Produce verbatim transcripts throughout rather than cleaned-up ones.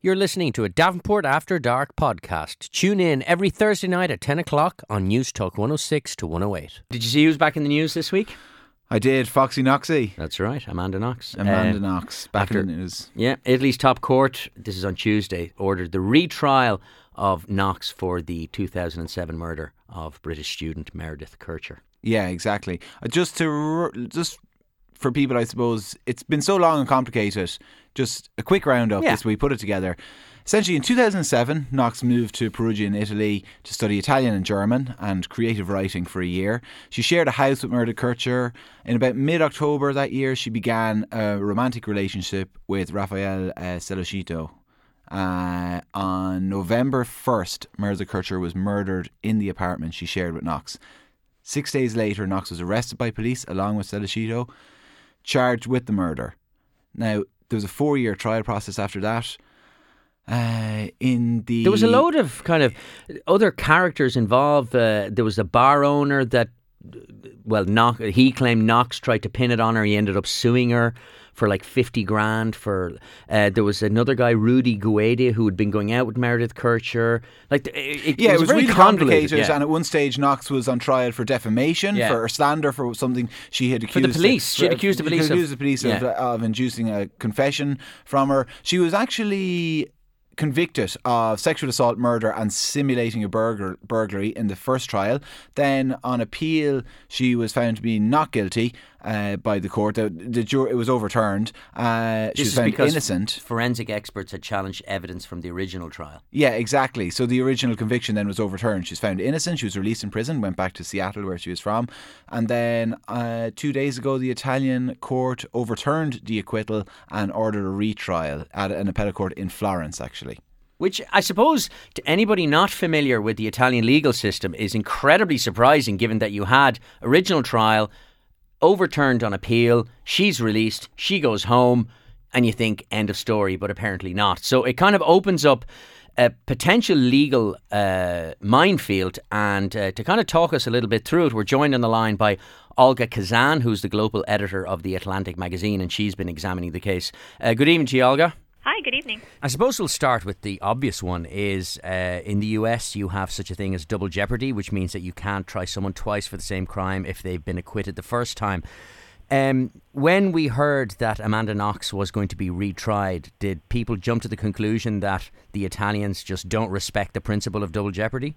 You're listening to a Davenport After Dark podcast. Tune in every Thursday night at ten o'clock on News Talk one oh six to one oh eight. Did you see who's back in the news this week? I did. Foxy Knoxy. That's right, Amanda Knox. Amanda uh, Knox, back after, in the news. Yeah, Italy's top court, this is on Tuesday, ordered the retrial of Knox for the two thousand seven murder of British student Meredith Kercher. Yeah, exactly. Uh, just to just for people, I suppose, it's been so long and complicated. Just a quick roundup yeah. as we put it together. Essentially, in two thousand seven, Knox moved to Perugia in Italy to study Italian and German and creative writing for a year. She shared a house with Meredith Kercher. In about mid-October that year, she began a romantic relationship with Raphael uh, Celosito. Uh, on November first, Meredith Kercher was murdered in the apartment she shared with Knox. Six days later, Knox was arrested by police along with Celosito, charged with the murder. Now, there was a four-year trial process after that. Uh, in the there was a load of kind of other characters involved. Uh, there was a bar owner that, well, Knox, he claimed Knox tried to pin it on her. He ended up suing her for like fifty grand. For uh, there was another guy, Rudy Guedia, who had been going out with Meredith Kercher. Like, it, it, yeah, it was, it was very really complicated. complicated. Yeah. And at one stage, Knox was on trial for defamation, Yeah. for slander, for something she had accused For the police, of, she had accused the police She accused of, the police yeah. of, of inducing a confession from her. She was actually convicted of sexual assault, murder and simulating a burglar, burglary in the first trial. Then on appeal she was found to be not guilty uh, by the court. The, the jur- it was overturned. Uh, she This was is found because innocent. forensic experts had challenged evidence from the original trial. Yeah, exactly. So the original conviction then was overturned. She was found innocent. She was released in prison, went back to Seattle where she was from. And then uh, two days ago, the Italian court overturned the acquittal and ordered a retrial at an appellate court in Florence, actually. Which I suppose to anybody not familiar with the Italian legal system is incredibly surprising, given that you had original trial, overturned on appeal, she's released, she goes home, and you think end of story, but apparently not. So it kind of opens up a potential legal uh, minefield. And uh, to kind of talk us a little bit through it, we're joined on the line by Olga Kazan, who's the global editor of The Atlantic magazine, and she's been examining the case. Uh, good evening to you, Olga. Hi, good evening. I suppose we'll start with the obvious one is uh, in the U S you have such a thing as double jeopardy, which means that you can't try someone twice for the same crime if they've been acquitted the first time. Um, when we heard that Amanda Knox was going to be retried, did people jump to the conclusion that the Italians just don't respect the principle of double jeopardy?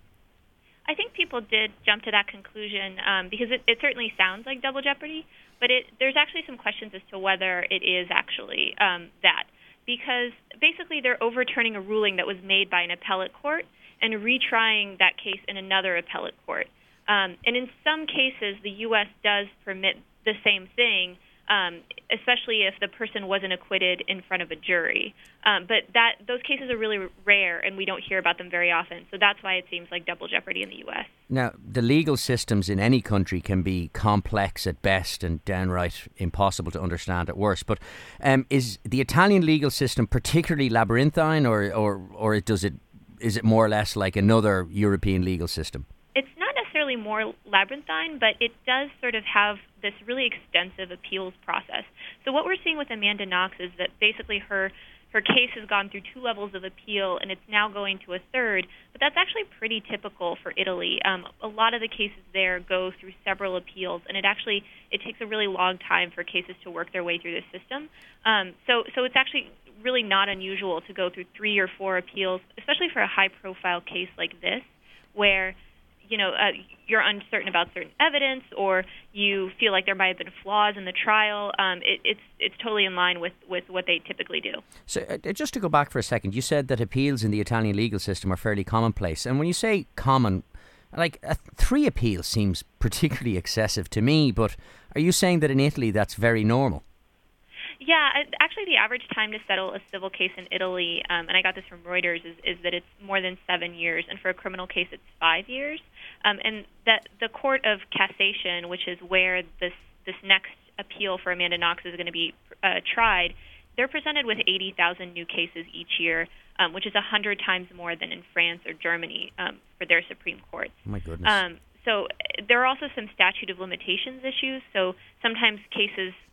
I think people did jump to that conclusion um, because it, it certainly sounds like double jeopardy, but it, there's actually some questions as to whether it is actually um, that. Because basically they're overturning a ruling that was made by an appellate court and retrying that case in another appellate court. Um, and in some cases, the U S does permit the same thing, um, especially if the person wasn't acquitted in front of a jury. Um, but that those cases are really rare, and we don't hear about them very often. So that's why it seems like double jeopardy in the U S. Now, the legal systems in any country can be complex at best and downright impossible to understand at worst. But um, is the Italian legal system particularly labyrinthine, or, or, or does it is it more or less like another European legal system? It's not necessarily more labyrinthine, but it does sort of have this really extensive appeals process. So what we're seeing with Amanda Knox is that basically her her case has gone through two levels of appeal, and it's now going to a third. But that's actually pretty typical for Italy. Um, a lot of the cases there go through several appeals, and it actually it takes a really long time for cases to work their way through the system. Um, so so it's actually really not unusual to go through three or four appeals, especially for a high-profile case like this, where you know, uh, you're uncertain about certain evidence, or you feel like there might have been flaws in the trial. Um, it, it's it's totally in line with, with what they typically do. So uh, just to go back for a second, you said that appeals in the Italian legal system are fairly commonplace. And when you say common, like uh, three appeals seems particularly excessive to me, but are you saying that in Italy that's very normal? Yeah, actually the average time to settle a civil case in Italy, um, and I got this from Reuters, is, is that it's more than seven years, and for a criminal case it's five years. Um, and that the Court of Cassation, which is where this this next appeal for Amanda Knox is going to be uh, tried, they're presented with eighty thousand new cases each year, um, which is one hundred times more than in France or Germany um, for their Supreme Court. Oh my goodness. Um, so there are also some statute of limitations issues. So sometimes cases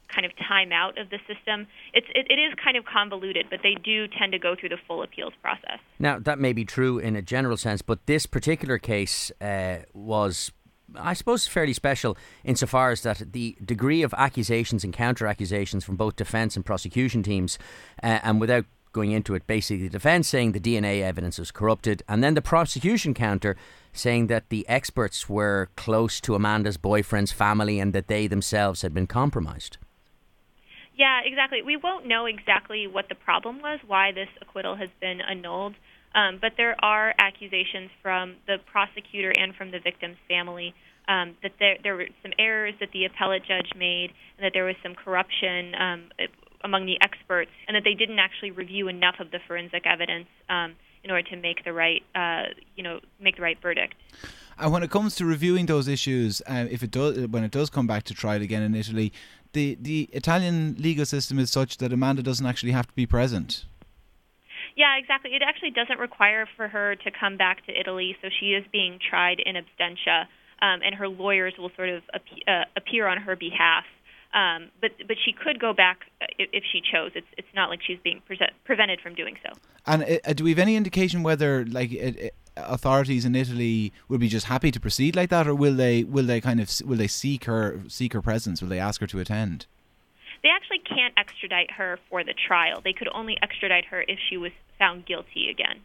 kind of time out of the system. It's, it, it is kind of convoluted, but they do tend to go through the full appeals process. Now, that may be true in a general sense, but this particular case uh, was, I suppose, fairly special insofar as that the degree of accusations and counter-accusations from both defence and prosecution teams, uh, and without going into it, basically the defence saying the D N A evidence was corrupted, and then the prosecution counter saying that the experts were close to Amanda's boyfriend's family and that they themselves had been compromised. Yeah, exactly. We won't know exactly what the problem was, why this acquittal has been annulled, um, but there are accusations from the prosecutor and from the victim's family um, that there, there were some errors that the appellate judge made, and that there was some corruption um, among the experts, and that they didn't actually review enough of the forensic evidence um, in order to make the right, uh, you know, make the right verdict. And when it comes to reviewing those issues, uh, if it does, when it does come back to trial again in Italy, the the Italian legal system is such that Amanda doesn't actually have to be present. Yeah, exactly. It actually doesn't require for her to come back to Italy, so she is being tried in absentia, um, and her lawyers will sort of ap- uh, appear on her behalf. Um, but but she could go back if, if she chose. It's it's not like she's being pre- prevented from doing so. And uh, do we have any indication whether like it, it, authorities in Italy will be just happy to proceed like that, or will they will they kind of will they seek her seek her presence? Will they ask her to attend? They actually can't extradite her for the trial. They could only extradite her if she was found guilty again.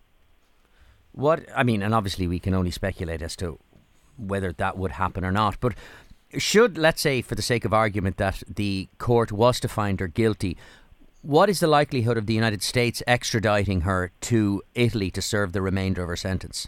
What I mean, and obviously we can only speculate as to whether that would happen or not, but should, let's say, for the sake of argument, that the court was to find her guilty, what is the likelihood of the United States extraditing her to Italy to serve the remainder of her sentence?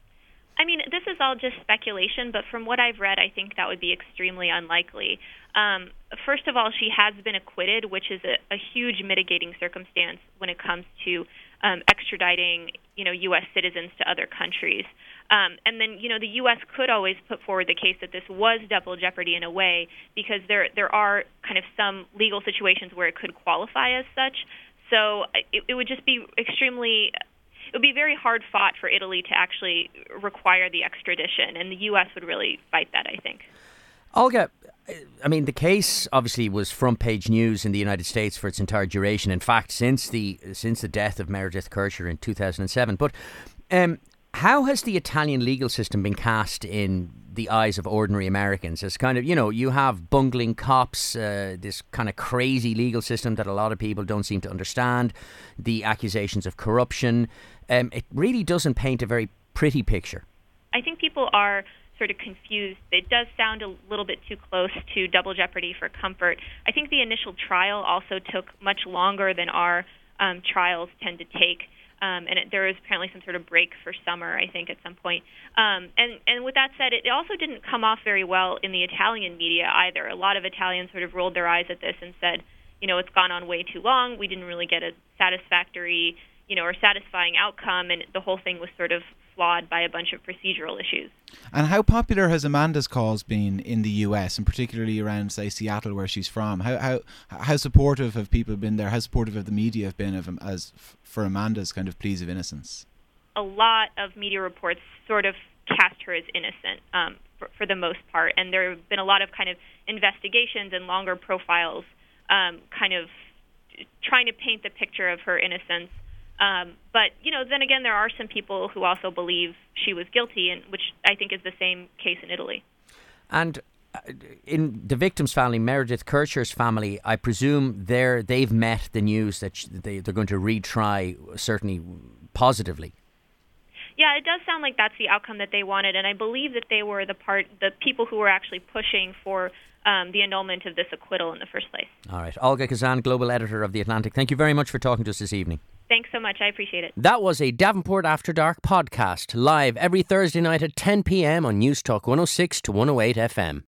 I mean, this is all just speculation, but from what I've read, I think that would be extremely unlikely. Um, first of all, she has been acquitted, which is a, a huge mitigating circumstance when it comes to um, extraditing, you know, U S citizens to other countries. Um, and then, you know, the U S could always put forward the case that this was double jeopardy in a way, because there there are kind of some legal situations where it could qualify as such. So it, it would just be extremely, it would be very hard fought for Italy to actually require the extradition, and the U S would really fight that, I think. Olga, I mean, the case obviously was front page news in the United States for its entire duration. In fact, since the since the death of Meredith Kercher in two thousand seven. But um, how has the Italian legal system been cast in the eyes of ordinary Americans? As kind of, you know, you have bungling cops, uh, this kind of crazy legal system that a lot of people don't seem to understand, the accusations of corruption. Um, it really doesn't paint a very pretty picture. I think people are sort of confused. It does sound a little bit too close to double jeopardy for comfort. I think the initial trial also took much longer than our um, trials tend to take. Um, and it, there was apparently some sort of break for summer, I think, at some point. Um, and, and with that said, it also didn't come off very well in the Italian media either. A lot of Italians sort of rolled their eyes at this and said, you know, it's gone on way too long. We didn't really get a satisfactory, you know, or satisfying outcome, and the whole thing was sort of flawed by a bunch of procedural issues. And how popular has Amanda's cause been in the U S, and particularly around, say, Seattle, where she's from? How how how supportive have people been there? How supportive have the media have been of as for Amanda's kind of pleas of innocence? A lot of media reports sort of cast her as innocent um, for, for the most part, and there have been a lot of kind of investigations and longer profiles, um, kind of trying to paint the picture of her innocence. Um, but, you know, then again, there are some people who also believe she was guilty, and which I think is the same case in Italy. And in the victim's family, Meredith Kercher's family, I presume they're, they've met the news that they, they're going to retry, certainly positively. Yeah, it does sound like that's the outcome that they wanted, and I believe that they were the part, the people who were actually pushing for um, the annulment of this acquittal in the first place. All right. Olga Kazan, global editor of The Atlantic, thank you very much for talking to us this evening. Thanks so much. I appreciate it. That was a Davenport After Dark podcast, live every Thursday night at ten p.m. on News Talk one oh six to one oh eight F M.